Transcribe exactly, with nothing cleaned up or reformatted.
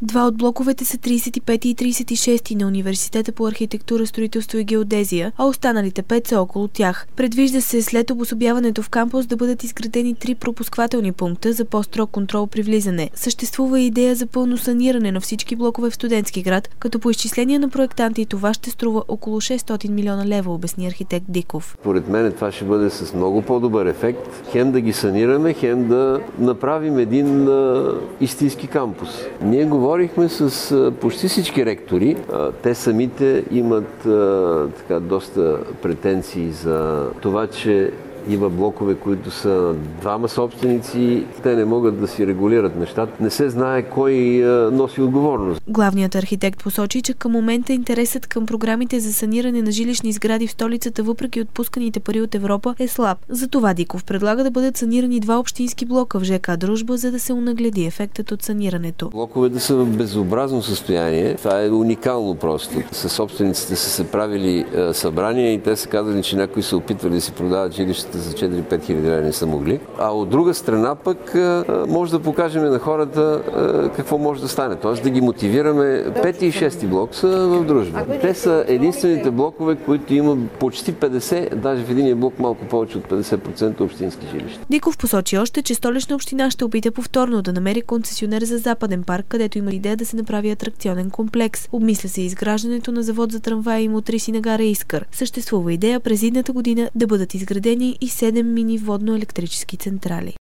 Два от блоковете са тридесет и пети и тридесет и шести на Университета по архитектура, строителство и геодезия, а останалите пет са около тях. Предвижда се след обособяването в кампус да бъдат изградени три пропусквателни пункта за по-строг контрол при влизане. Съществува и идея за пълно саниране на всички блокове в Студентски град, като по изчисления на проектанти това ще струва около шестстотин милиона лева, обясни архитект Диков. Поред мен това ще бъде с много по-добър ефект. Хем да ги санираме, хем да направим един а, истински кампус. Ние говорихме с а, почти всички ректори. А, те самите имат а, така, доста претенции за това, че има блокове, които са двама собственици, те не могат да си регулират нещата. Не се знае кой носи отговорност. Главният архитект посочи, че към момента интересът към програмите за саниране на жилищни сгради в столицата, въпреки отпусканите пари от Европа, е слаб. Затова Диков предлага да бъдат санирани два общински блока в ЖК Дружба, за да се онагледи ефектът от санирането. Блоковете са в безобразно състояние. Това е уникално просто. Със собствениците са се правили е, събрания и те са казали, че някои са опитвали да си продават жилищата за четири-пет хиляди лева, не са могли. А от друга страна пък може да покажем на хората какво може да стане. Тоест да ги мотивираме. Пети и шести блок са в Дружба. Те са единствените блокове, които има почти петдесет, даже в единия блок малко повече от петдесет процента общински жилища. Диков посочи още, че Столична община ще опита повторно да намери концесионер за Западен парк, където има идея да се направи атракционен комплекс. Обмисля се изграждането на завод за трамваи и мотриси на гара Искър. Съществува идея през идната година да бъдат изградени и седем мини водно-електрически централи.